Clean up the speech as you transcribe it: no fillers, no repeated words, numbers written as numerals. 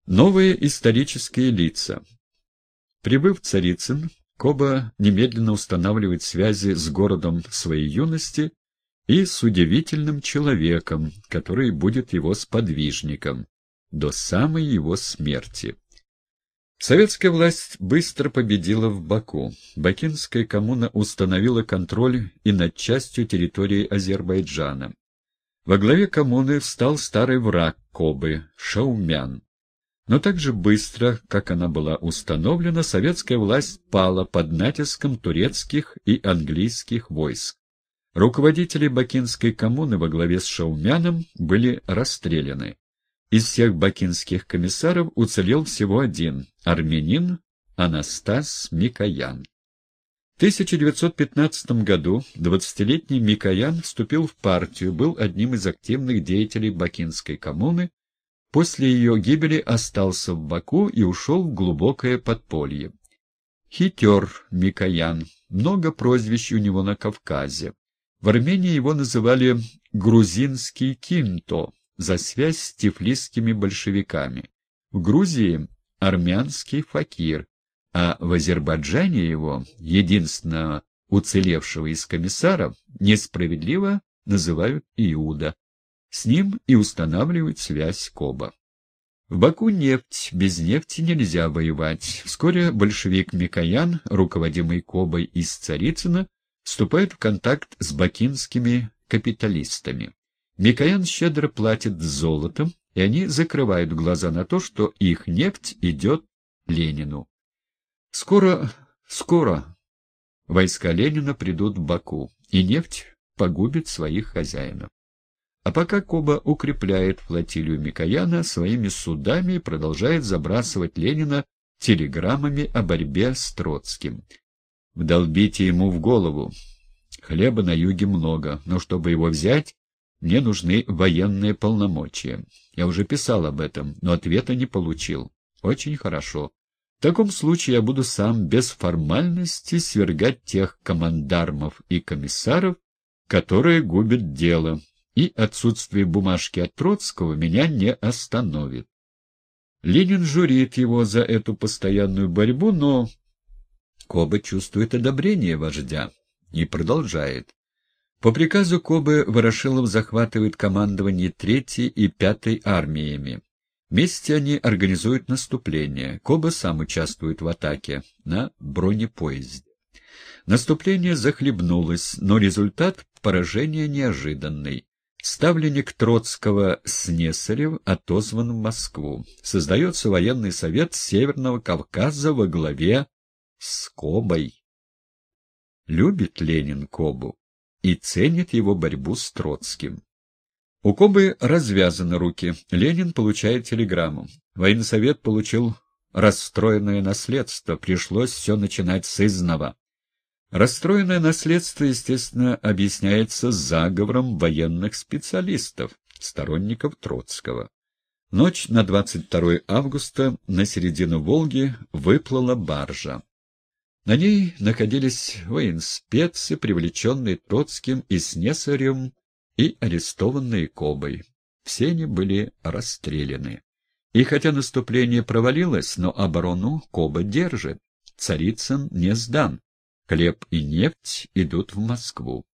Новые исторические лица. Прибыв в Царицын, Коба немедленно устанавливает связи с городом своей юности и с удивительным человеком, который будет его сподвижником до самой его смерти. Советская власть быстро победила в Баку. Бакинская коммуна установила контроль и над частью территории Азербайджана. Во главе коммуны встал старый враг Кобы – Шаумян. Но так же быстро, как она была установлена, советская власть пала под натиском турецких и английских войск. Руководители Бакинской коммуны во главе с Шаумяном были расстреляны. Из всех бакинских комиссаров уцелел всего один – армянин Анастас Микоян. В 1915 году 20-летний Микоян вступил в партию, был одним из активных деятелей Бакинской коммуны. После ее гибели остался в Баку и ушел в глубокое подполье. Хитер Микоян, много прозвищ у него на Кавказе. В Армении его называли «грузинский Кинто» за связь с тифлисскими большевиками. В Грузии – армянский факир, а в Азербайджане его, единственного уцелевшего из комиссаров, несправедливо называют Иуда. С ним и устанавливают связь Коба. В Баку нефть, без нефти нельзя воевать. Вскоре большевик Микоян, руководимый Кобой из Царицына, вступает в контакт с бакинскими капиталистами. Микоян щедро платит золотом, и они закрывают глаза на то, что их нефть идет Ленину. Скоро войска Ленина придут в Баку, и нефть погубит своих хозяинов. А пока Коба укрепляет флотилию Микояна своими судами и продолжает забрасывать Ленина телеграммами о борьбе с Троцким. Вдолбите ему в голову. Хлеба на юге много, но чтобы его взять, мне нужны военные полномочия. Я уже писал об этом, но ответа не получил. Очень хорошо. В таком случае я буду сам без формальности свергать тех командармов и комиссаров, которые губят дело, и отсутствие бумажки от Троцкого меня не остановит. Ленин журит его за эту постоянную борьбу, но Коба чувствует одобрение вождя и продолжает. По приказу Кобы Ворошилов захватывает командование 3-й и 5-й армиями. Вместе они организуют наступление. Коба сам участвует в атаке на бронепоезде. Наступление захлебнулось, но результат поражения неожиданный. Ставленник Троцкого Снесарев отозван в Москву. Создается военный совет Северного Кавказа во главе с Кобой. Любит Ленин Кобу и ценит его борьбу с Троцким. У Кобы развязаны руки. Ленин получает телеграмму. Военсовет получил расстроенное наследство. Пришлось все начинать сызнова. Расстроенное наследство, естественно, объясняется заговором военных специалистов, сторонников Троцкого. Ночь на 22 августа на середину Волги выплыла баржа. На ней находились военспецы, привлеченные Троцким и Снесаревым, и арестованные Кобой. Все они были расстреляны. И хотя наступление провалилось, но оборону Коба держит. Царицын не сдан. Хлеб и нефть идут в Москву.